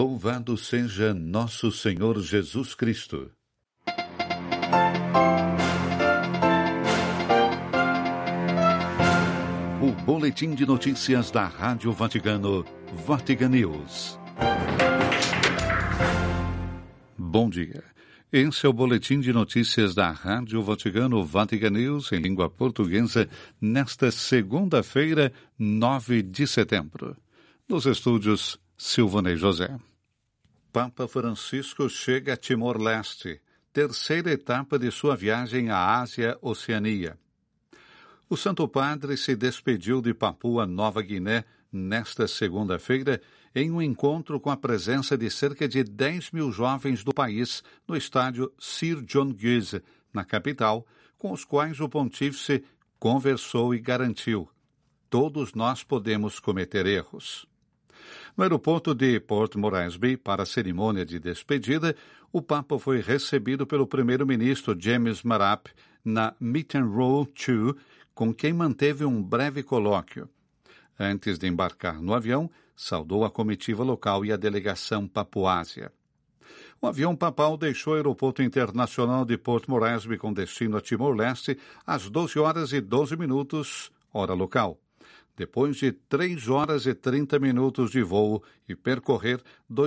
Louvado seja nosso Senhor Jesus Cristo. O boletim de notícias da Rádio Vaticano, Vatican News. Bom dia. Esse é o boletim de notícias da Rádio Vaticano, Vatican News, em língua portuguesa, nesta segunda-feira, 9 de setembro. Nos estúdios, Silvanei José. Papa Francisco chega a Timor-Leste, terceira etapa de sua viagem à Ásia-Oceania. O Santo Padre se despediu de Papua Nova Guiné nesta segunda-feira em um encontro com a presença de cerca de 10 mil jovens do país no estádio Sir John Guise, na capital, com os quais o pontífice conversou e garantiu: todos nós podemos cometer erros. No aeroporto de Port Moresby, para a cerimônia de despedida, o Papa foi recebido pelo primeiro-ministro James Marap na Meet and Roll 2, com quem manteve um breve colóquio. Antes de embarcar no avião, saudou a comitiva local e a delegação papuásia. O avião papal deixou o aeroporto internacional de Port Moresby com destino a Timor-Leste às 12 horas e 12 minutos, hora local. Depois de 3 horas e 30 minutos de voo e percorrer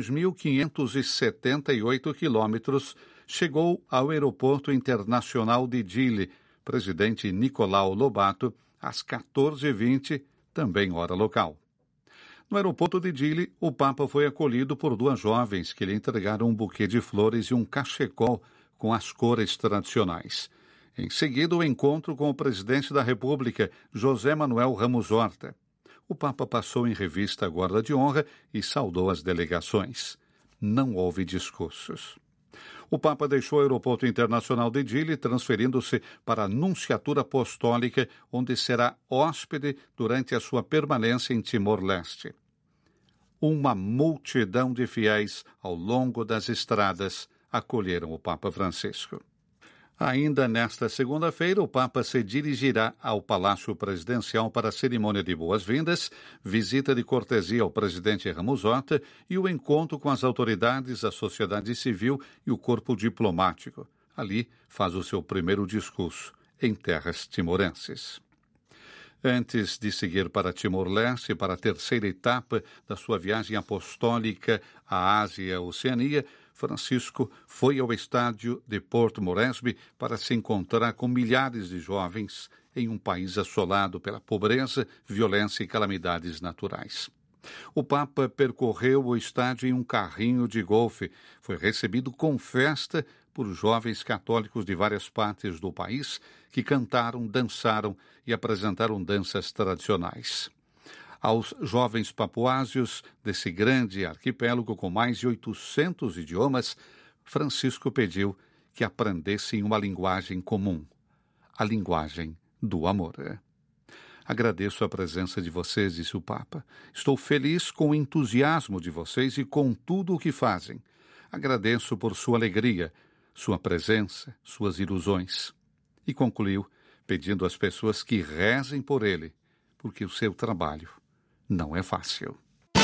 2.578 quilômetros, chegou ao Aeroporto Internacional de Dili, presidente Nicolau Lobato, às 14h20, também hora local. No aeroporto de Dili, o Papa foi acolhido por 2 jovens que lhe entregaram um buquê de flores e um cachecol com as cores tradicionais. Em seguida, o encontro com o presidente da República, José Manuel Ramos Horta. O Papa passou em revista a guarda de honra e saudou as delegações. Não houve discursos. O Papa deixou o aeroporto internacional de Dili, transferindo-se para a Nunciatura Apostólica, onde será hóspede durante a sua permanência em Timor-Leste. Uma multidão de fiéis ao longo das estradas acolheram o Papa Francisco. Ainda nesta segunda-feira, o Papa se dirigirá ao Palácio Presidencial para a cerimônia de boas-vindas, visita de cortesia ao presidente Ramos Horta e o encontro com as autoridades, a sociedade civil e o corpo diplomático. Ali faz o seu primeiro discurso em terras timorenses. Antes de seguir para Timor-Leste, para a terceira etapa da sua viagem apostólica à Ásia e à Oceania, Francisco foi ao estádio de Port Moresby para se encontrar com milhares de jovens em um país assolado pela pobreza, violência e calamidades naturais. O Papa percorreu o estádio em um carrinho de golfe. Foi recebido com festa por jovens católicos de várias partes do país que cantaram, dançaram e apresentaram danças tradicionais. Aos jovens papuásios desse grande arquipélago com mais de 800 idiomas, Francisco pediu que aprendessem uma linguagem comum, a linguagem do amor. Agradeço a presença de vocês, disse o Papa. Estou feliz com o entusiasmo de vocês e com tudo o que fazem. Agradeço por sua alegria, sua presença, suas ilusões. E concluiu pedindo às pessoas que rezem por ele, porque o seu trabalho não é fácil.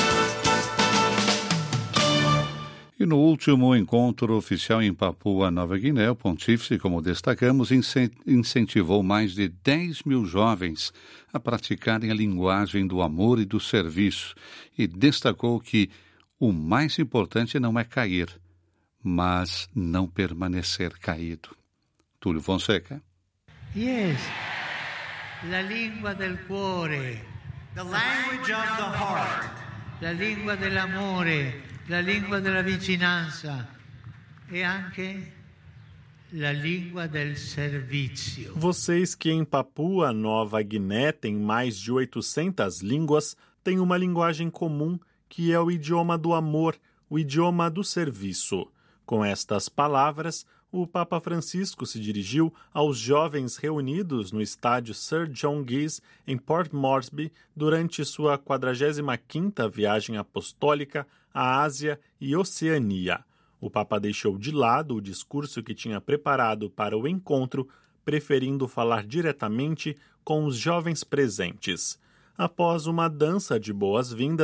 E no último encontro oficial em Papua Nova Guiné, o pontífice, como destacamos, incentivou mais de 10 mil jovens a praticarem a linguagem do amor e do serviço e destacou que o mais importante não é cair, mas não permanecer caído. Túlio Fonseca. Yes, la lingua del cuore. The language of the heart. La lingua dell'amore, la lingua della vicinanza e anche la lingua del servizio. Vocês que em Papua Nova Guiné têm mais de 800 línguas, têm uma linguagem comum que é o idioma do amor, o idioma do serviço. Com estas palavras, o Papa Francisco se dirigiu aos jovens reunidos no estádio Sir John Guise, em Port Moresby, durante sua 45ª viagem apostólica à Ásia e Oceania. O Papa deixou de lado o discurso que tinha preparado para o encontro, preferindo falar diretamente com os jovens presentes. Após uma dança de boas-vindas,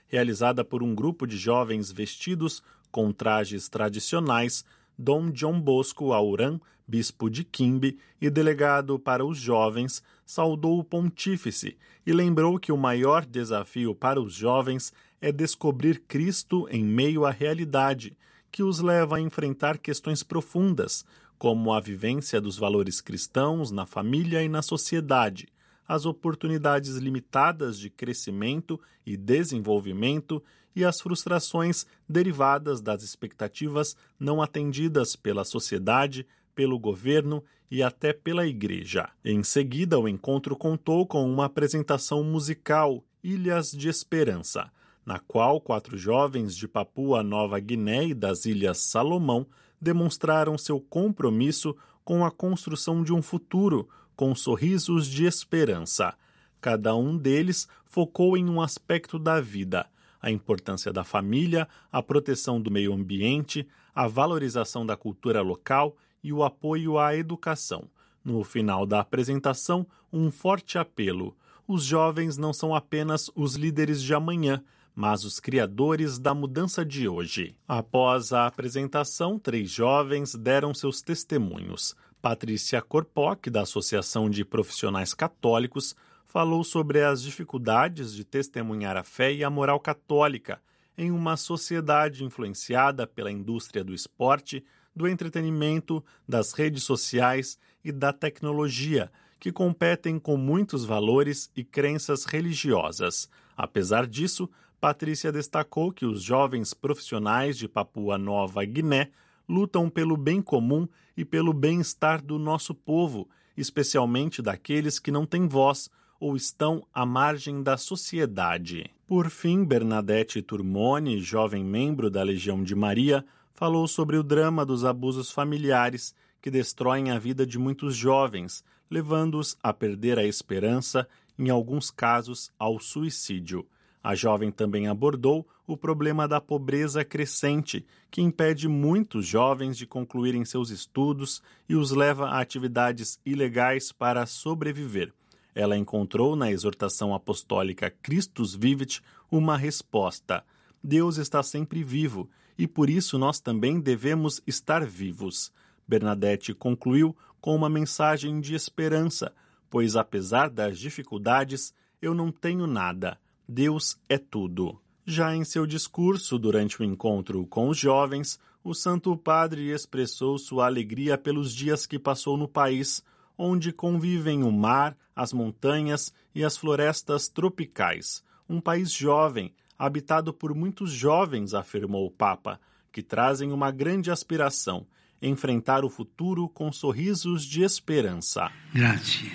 realizada por um grupo de jovens vestidos com trajes tradicionais, Dom John Bosco Auran, bispo de Quimbe e delegado para os jovens, saudou o pontífice e lembrou que o maior desafio para os jovens é descobrir Cristo em meio à realidade, que os leva a enfrentar questões profundas, como a vivência dos valores cristãos na família e na sociedade, as oportunidades limitadas de crescimento e desenvolvimento e as frustrações derivadas das expectativas não atendidas pela sociedade, pelo governo e até pela igreja. Em seguida, o encontro contou com uma apresentação musical, Ilhas de Esperança, na qual 4 jovens de Papua Nova Guiné e das Ilhas Salomão demonstraram seu compromisso com a construção de um futuro, com sorrisos de esperança. Cada um deles focou em um aspecto da vida: a importância da família, a proteção do meio ambiente, a valorização da cultura local e o apoio à educação. No final da apresentação, um forte apelo: os jovens não são apenas os líderes de amanhã, mas os criadores da mudança de hoje. Após a apresentação, 3 jovens deram seus testemunhos. Patrícia Corpoc, da Associação de Profissionais Católicos, falou sobre as dificuldades de testemunhar a fé e a moral católica em uma sociedade influenciada pela indústria do esporte, do entretenimento, das redes sociais e da tecnologia, que competem com muitos valores e crenças religiosas. Apesar disso, Patrícia destacou que os jovens profissionais de Papua Nova Guiné lutam pelo bem comum e pelo bem-estar do nosso povo, especialmente daqueles que não têm voz ou estão à margem da sociedade. Por fim, Bernadette Turmone, jovem membro da Legião de Maria, falou sobre o drama dos abusos familiares que destroem a vida de muitos jovens, levando-os a perder a esperança, em alguns casos ao suicídio. A jovem também abordou o problema da pobreza crescente, que impede muitos jovens de concluírem seus estudos e os leva a atividades ilegais para sobreviver. Ela encontrou na exortação apostólica Christus Vivit uma resposta: Deus está sempre vivo e por isso nós também devemos estar vivos. Bernadette concluiu com uma mensagem de esperança, pois apesar das dificuldades, eu não tenho nada. Deus é tudo. Já em seu discurso durante o encontro com os jovens, o Santo Padre expressou sua alegria pelos dias que passou no país, onde convivem o mar, as montanhas e as florestas tropicais. Um país jovem, habitado por muitos jovens, afirmou o Papa, que trazem uma grande aspiração: enfrentar o futuro com sorrisos de esperança. Grazie,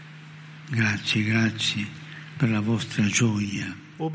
grazie, grazie pela vostra gioia.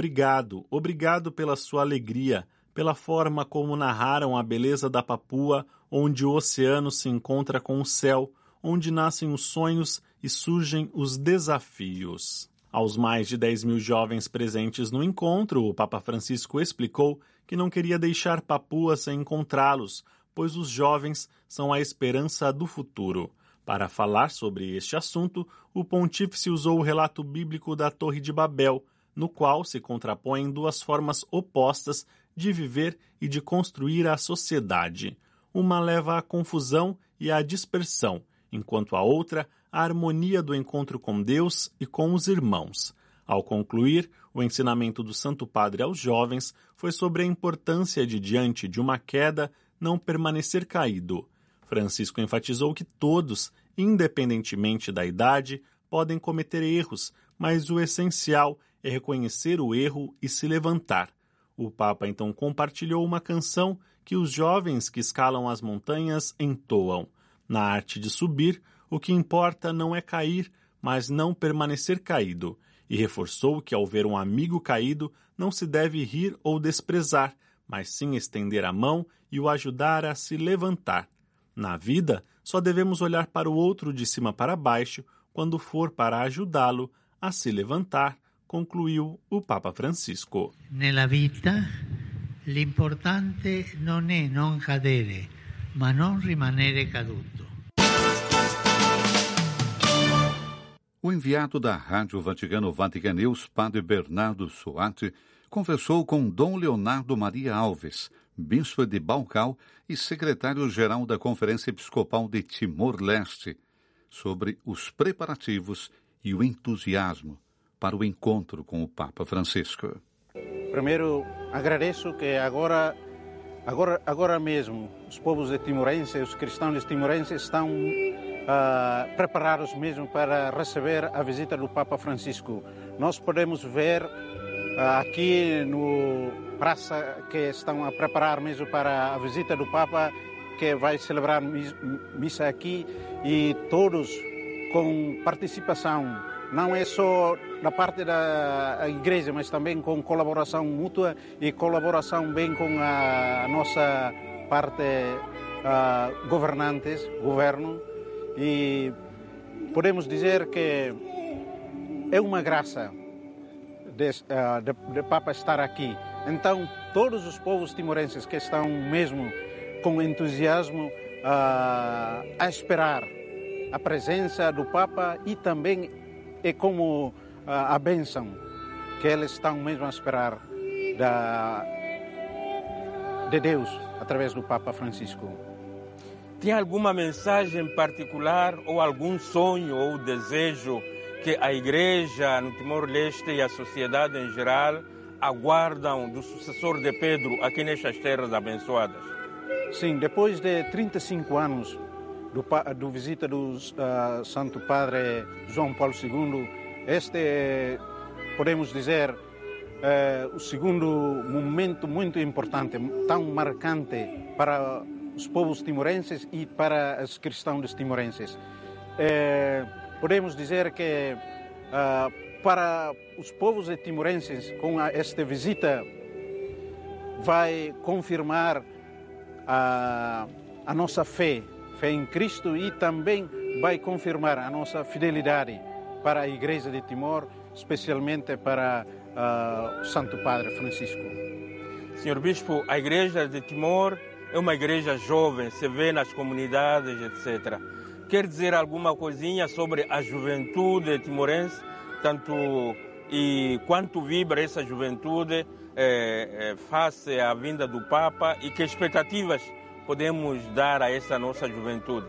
Obrigado pela sua alegria, pela forma como narraram a beleza da Papua, onde o oceano se encontra com o céu, onde nascem os sonhos e surgem os desafios. Aos mais de 10.000 jovens presentes no encontro, o Papa Francisco explicou que não queria deixar Papua sem encontrá-los, pois os jovens são a esperança do futuro. Para falar sobre este assunto, o pontífice usou o relato bíblico da Torre de Babel, no qual se contrapõem 2 formas opostas de viver e de construir a sociedade. Uma leva à confusão e à dispersão, enquanto a outra à harmonia do encontro com Deus e com os irmãos. Ao concluir, o ensinamento do Santo Padre aos jovens foi sobre a importância de, diante de uma queda, não permanecer caído. Francisco enfatizou que todos, independentemente da idade, podem cometer erros, mas o essencial é reconhecer o erro e se levantar. O Papa então compartilhou uma canção que os jovens que escalam as montanhas entoam. Na arte de subir, o que importa não é cair, mas não permanecer caído, e reforçou que ao ver um amigo caído não se deve rir ou desprezar, mas sim estender a mão e o ajudar a se levantar. Na vida, só devemos olhar para o outro de cima para baixo quando for para ajudá-lo a se levantar, concluiu o Papa Francisco. Nella vita, l'importante non è non cadere, ma non rimanere caduto. O enviado da Rádio Vaticano Vatican News, Padre Bernardo Soati, conversou com Dom Leonardo Maria Alves, bispo de Balcal e secretário-geral da Conferência Episcopal de Timor-Leste, sobre os preparativos e o entusiasmo para o encontro com o Papa Francisco. Primeiro, agradeço que agora mesmo os povos de Timorense, os cristãos timorenses estão preparados mesmo para receber a visita do Papa Francisco. Nós podemos ver aqui no praça que estão a preparar mesmo para a visita do Papa, que vai celebrar missa aqui, e todos com participação, não é só da parte da igreja, mas também com colaboração mútua e colaboração bem com a nossa parte governo, e podemos dizer que é uma graça de Papa estar aqui. Então, todos os povos timorenses que estão mesmo com entusiasmo a esperar a presença do Papa, e também é como a bênção que eles estão mesmo a esperar de Deus através do Papa Francisco. Tem alguma mensagem particular ou algum sonho ou desejo que a Igreja no Timor-Leste e a sociedade em geral aguardam do sucessor de Pedro aqui nestas terras abençoadas? Sim, depois de 35 anos do visita do Santo Padre João Paulo II, este é, podemos dizer, o segundo momento muito importante, tão marcante para os povos timorenses e para os cristãos timorenses. Podemos dizer que para os povos timorenses, com esta visita, vai confirmar a nossa fé em Cristo, e também vai confirmar a nossa fidelidade para a Igreja de Timor, especialmente para o Santo Padre Francisco. Senhor Bispo, a Igreja de Timor é uma igreja jovem, se vê nas comunidades, etc. Quer dizer alguma coisinha sobre a juventude timorense, quanto vibra essa juventude face à vinda do Papa, e que expectativas podemos dar a essa nossa juventude?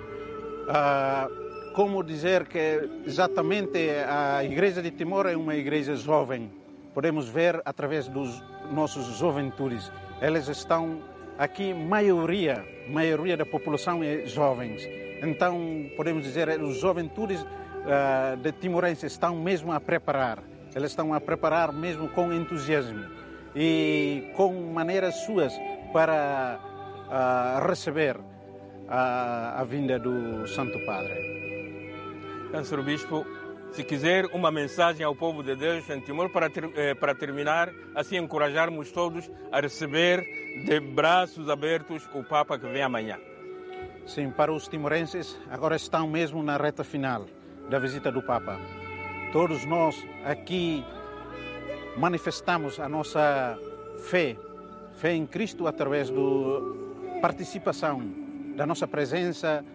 Como dizer que exatamente a Igreja de Timor é uma igreja jovem. Podemos ver através dos nossos juventudes. Eles estão aqui, maioria da população é jovens. Então, podemos dizer que os juventudes de timorenses estão mesmo a preparar. Eles estão a preparar mesmo com entusiasmo e com maneiras suas para receber a vinda do Santo Padre. Senhor Bispo, se quiser uma mensagem ao povo de Deus em Timor para terminar, assim encorajarmos todos a receber de braços abertos o Papa que vem amanhã. Sim, para os timorenses, agora estão mesmo na reta final da visita do Papa. Todos nós aqui manifestamos a nossa fé em Cristo através da participação, da nossa presença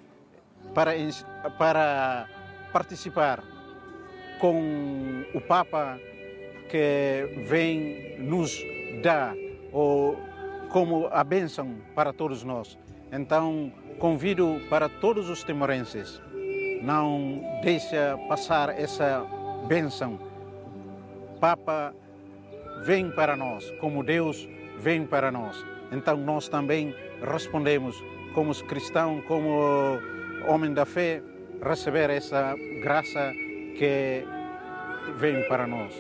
para participar com o Papa que vem nos dar como a bênção para todos nós. Então, convido para todos os timorenses, não deixa passar essa bênção. Papa vem para nós, como Deus vem para nós. Então, nós também respondemos como cristãos, como homem da fé, receber essa graça que vem para nós.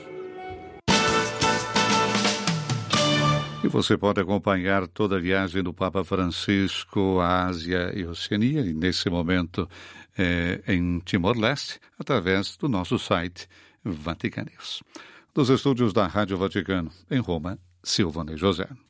E você pode acompanhar toda a viagem do Papa Francisco à Ásia e Oceania, e nesse momento em Timor-Leste, através do nosso site Vatican News. Dos estúdios da Rádio Vaticano, em Roma, Silvane José.